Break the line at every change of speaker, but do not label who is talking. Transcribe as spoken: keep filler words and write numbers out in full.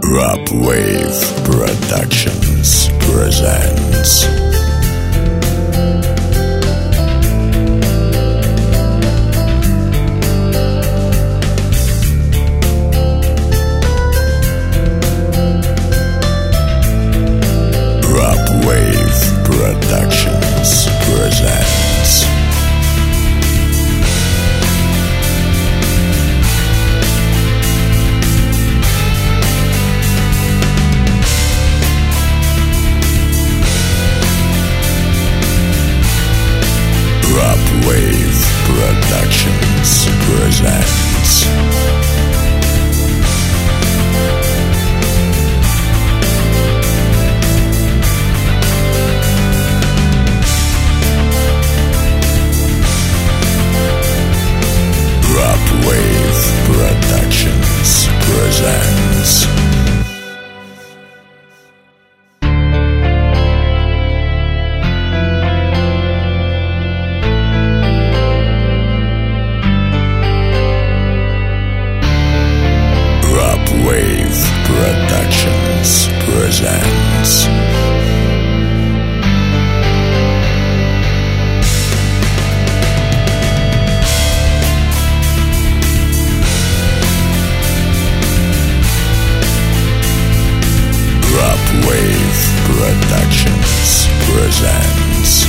Rap Wave Productions presents Rap Wave Productions presents Rap Wave Productions presents Rap Wave Productions presents Wave Productions presents Rap Wave Productions presents